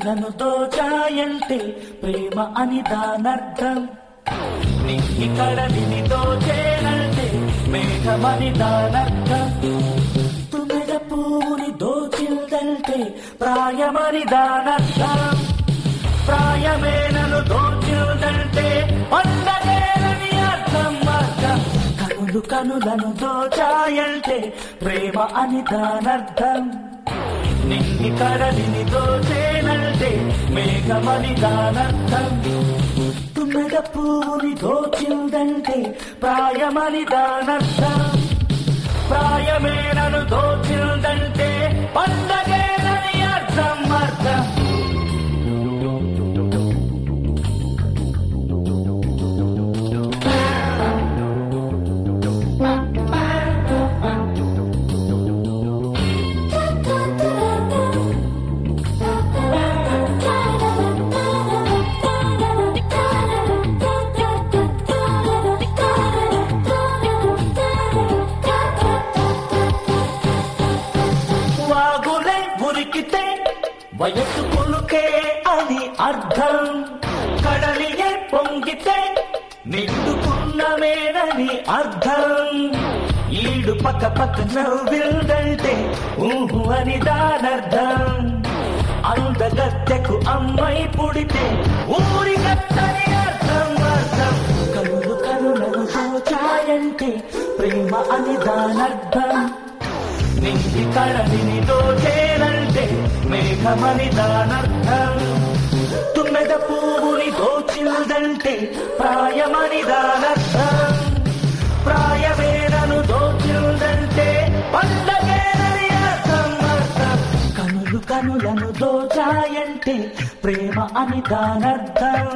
కనులను దోచాయంటే ప్రేమ అని దానర్థం. నింగి కడలిని దోచేనంటే మేఘమని దానర్థం. తుమ్మెద పువ్వుని దోచిందంటే ప్రాయమని దానర్థం. ప్రాయమే నన్ను దోచిందంటే పండగేనని అర్థం. అర్థం కనులు కనులను దోచాయంటే ప్రేమ అని దానర్థం. నింగి కడలిని దోచేనంటే మేఘమని దానర్థం. తుమ్మెద పువ్వుని దోచిందంటే ప్రాయమని దానర్థం. ప్రాయమే నన్ను దోచిందంటే పండగేనని అర్థం. అర్థం వయస్సు పులుకే అని అర్థం. కడలియే పొంగితే నిండుకున్నమేనని అర్థం. ఈడు పక్క పక్క నవ్విందంటే ఊహు అని దానర్థం. అందగత్తెకు అమ్మాయి పుడితే ఊరి గత్తని అర్థం. అర్థం కనులు కనులను దోచాయంటే ప్రేమ అని దానర్థం. నింగి కడలిని దోచేనంటే మేఘమని దానర్థం. తుమ్మెద పువ్వుని దోచిందంటే ప్రాయమని దానర్థం. ప్రాయమేనను దోచిందంటే పండగేనని అర్థం. అర్థం కనులు కనులను దోచాయంటే ప్రేమ అని దానర్థం.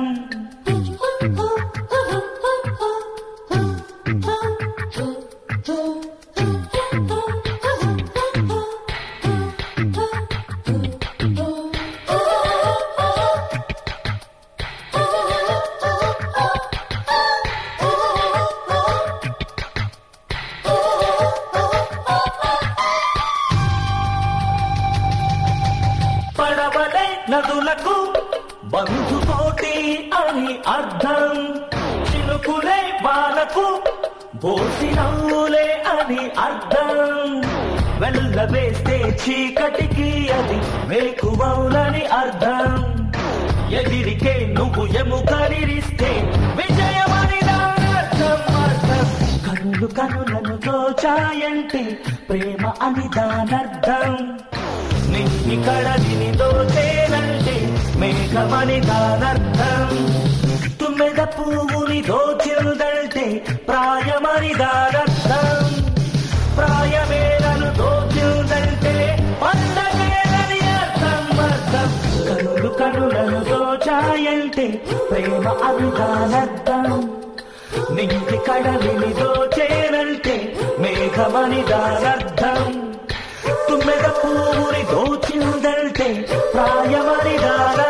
పడవలే నదులకు బంధుకోటి అని అర్థం. చినుకులే వానకు బోసి నవ్వులే అని అర్థం. వెళ్ళవేస్తే చీకటికి అది వేకువౌలని అర్థం. ఎదిరికే నువ్వు ఎముకరిస్తే విజయమని దానర్థం. అర్థం కనులు కనులను దోచాయంటే ప్రేమ అని దానర్థం. నింగి కడలిని దోచేనంటే మేఘమని దానర్థం. తుమ్మెద పువ్వుని దోచిందంటే ప్రాయమని దానర్థం. ప్రాయమేనను దోచిందంటే పండగేనని అర్థం. అర్థం కనులు కనులను దోచాయంటే ప్రేమ అని దానర్థం. నింగి కడలిని దోచేనంటే మేఘమని దానర్థం. తుమ్మెద పువ్వుని దోచిందంటే ప్రాయమని దానర్థం.